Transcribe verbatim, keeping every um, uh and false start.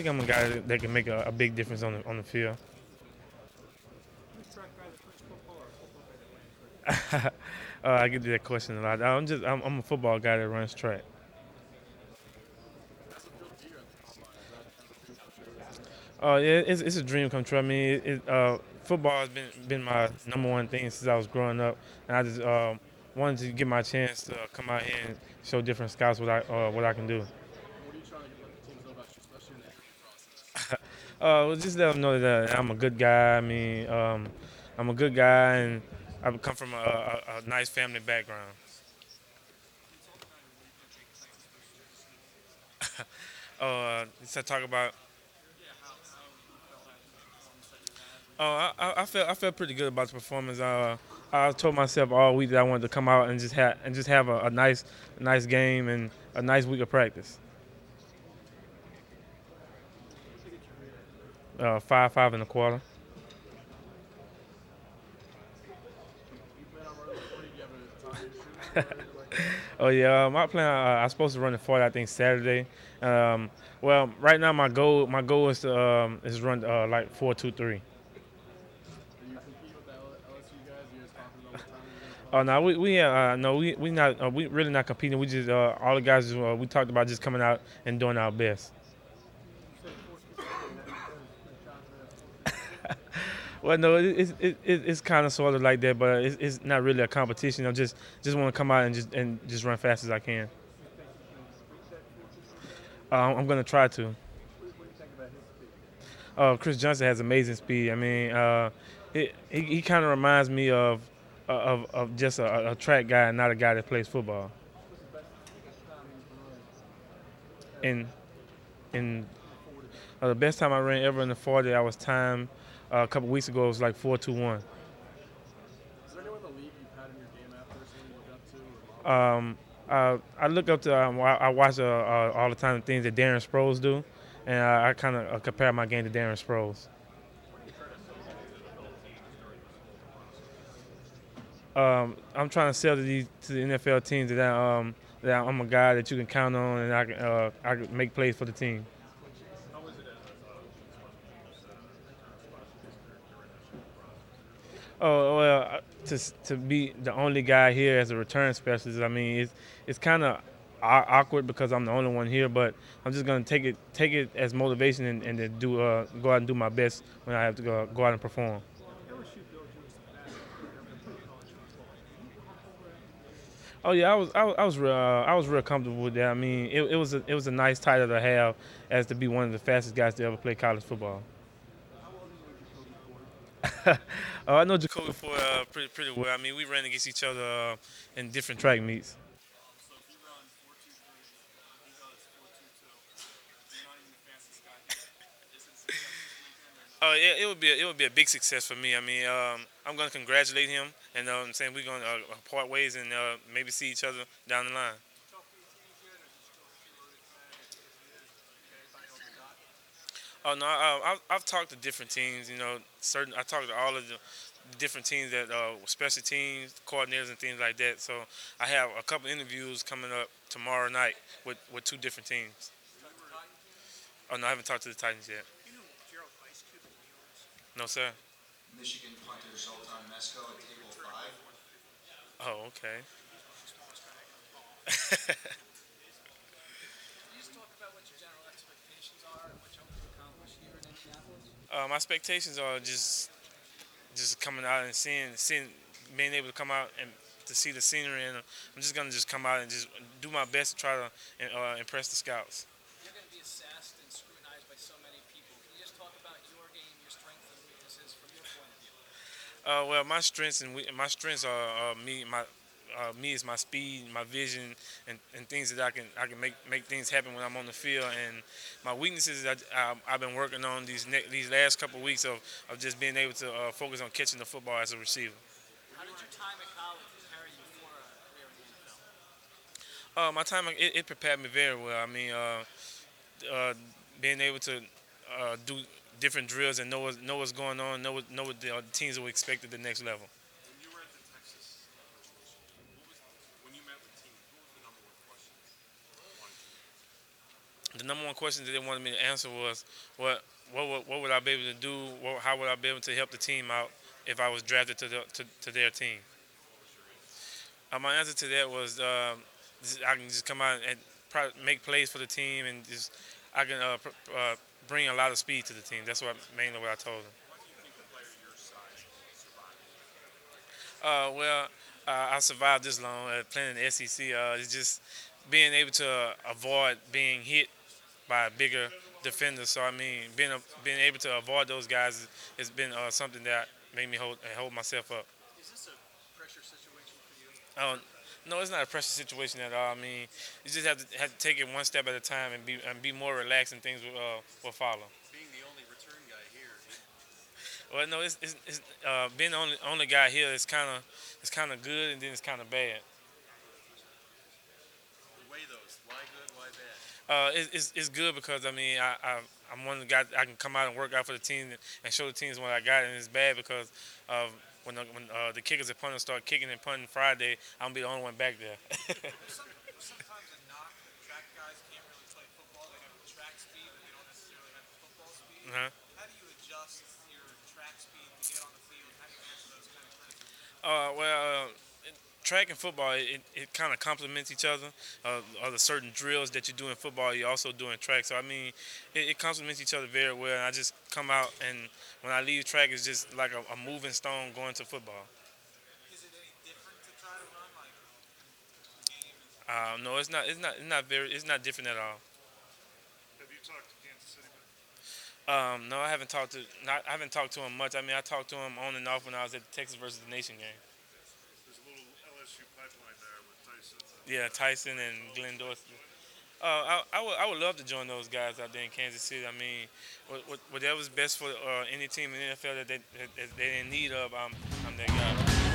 think I'm a guy that, that can make a, a big difference on the on the field. uh, I get that question a lot. I'm just I'm, I'm a football guy that runs track. Uh, yeah, it's, it's a dream come true. I mean, it, it, uh, football has been been my number one thing since I was growing up, and I just uh, wanted to get my chance to uh, come out here and show different scouts what I uh, what I can do. Uh, well, just let them know that I'm a good guy. I mean, um, I'm a good guy, and I come from a, a, a nice family background. Uh, to talk about, oh, I, I I felt I felt pretty good about the performance. Uh, I told myself all week that I wanted to come out and just have and just have a, a nice, a nice game and a nice week of practice. Uh, five, five and a quarter. Oh yeah, uh, my plan. Uh, I'm supposed to run the forty. I think Saturday. Um, well, right now my goal my goal is to um, is run uh, like four two three. Oh no, we we uh, no we we not uh, we really not competing. We just uh, all the guys uh, we talked about just coming out and doing our best. Well, no, it, it, it, it's kind of sort of like that, but it's, it's not really a competition. I just just want to come out and just and just run fast as I can. Uh, I'm gonna try to. Uh, Chris Johnson has amazing speed. I mean, uh, it, he he kind of reminds me of of, of just a, a track guy and not a guy that plays football. And in uh, the best time I ran ever in the forty, I was timed uh, a couple weeks ago. It was like four two one. Um, uh, I look up to um, I, I watch uh, uh, all the time the things that Darren Sproles do, and uh, I kind of uh, compare my game to Darren Sproles. Um, I'm trying to sell to these to the N F L teams that um that I'm a guy that you can count on and I can uh, I can make plays for the team. Oh well, uh, to to be the only guy here as a return specialist, I mean it's it's kind of awkward because I'm the only one here, but I'm just gonna take it take it as motivation and, and to do uh, go out and do my best when I have to go, go out and perform. Oh yeah, I was I was I was real, uh, I was real comfortable with that. I mean, it, it was a, it was a nice title to have as to be one of the fastest guys to ever play college football. uh, I know Jacoby Ford uh, pretty pretty well. I mean, we ran against each other uh, in different track meets. Oh yeah, it would be a, it would be a big success for me. I mean, um, I'm gonna congratulate him, and uh, I'm saying we're gonna uh, part ways and uh, maybe see each other down the line. Oh no, I, I've, I've talked to different teams. You know, certain I talked to all of the different teams that uh, special teams, coordinators, and things like that. So I have a couple interviews coming up tomorrow night with, with two different teams. Oh no, I haven't talked to the Titans yet. No sir. Michigan punter Zoltan Mesko at table five. Oh okay. Uh, my expectations are just just coming out and seeing seeing being able to come out and to see the scenery, and I'm just gonna just come out and just do my best to try to uh, impress the scouts. Uh, well, my strengths and we, my strengths are uh, me my uh, me is my speed, my vision, and, and things that I can I can make make things happen when I'm on the field. And my weaknesses that I, I've been working on these ne- these last couple of weeks of, of just being able to uh, focus on catching the football as a receiver. Uh, my time it, it prepared me very well. I mean, uh, uh, being able to uh, do different drills and know what, know what's going on, know what, know what the uh, teams will expect at the next level. the number one question that they wanted me to answer was, what what would, what would I be able to do? What, how would I be able to help the team out if I was drafted to the, to, to their team? Uh, my answer to that was um, I can just come out and pro- make plays for the team, and just I can uh, pr- uh, bring a lot of speed to the team. That's what mainly what I told them. Uh, well, uh, I survived this long uh, playing in the S E C. Uh, it's just being able to uh, avoid being hit by a bigger defender. So I mean, being a, being able to avoid those guys has been uh, something that made me hold uh, hold myself up. Is this a pressure situation for you? Uh, no, it's not a pressure situation at all. I mean, you just have to have to take it one step at a time and be and be more relaxed, and things will uh, will follow. Being the only return guy here, Well, no, it's, it's, it's uh, being the only only guy here is kind of it's kind of good, and then it's kind of bad. weigh those. Why good? Why bad? Uh, it, it's, it's good because I mean I, I I'm one of the guys I can come out and work out for the team and show the teams what I got, and it's bad because of when the, when uh, the kickers and punters start kicking and punting Friday, I'm gonna be the only one back there. Some, sometimes a knock that track guys can't really play football. They have the track speed, but they don't necessarily have the football speed. uh-huh. How do you adjust your track speed to get on the field? How do you answer those kind of criticisms? Uh, well, uh, track and football it, it kind of complements each other. Uh, are the certain drills that you do in football, you also do in track. So I mean, it, it complements each other very well. And I just come out, and when I leave track, it's just like a, a moving stone going to football. Is it any different to try to run like game? Uh, no, it's not. It's not. It's not very. It's not different at all. Have you talked to Kansas City? Um, no, I haven't talked to. Not, I haven't talked to him much. I mean, I talked to him on and off when I was at the Texas versus the Nation game. There's a little L S U pipeline there with Tyson. Yeah, Tyson and Glenn Dorsey. Uh, I, I, would, I would love to join those guys out there in Kansas City. I mean, what, what, whatever's best for uh, any team in the N F L that they, that, that they're in need of, I'm, I'm that guy.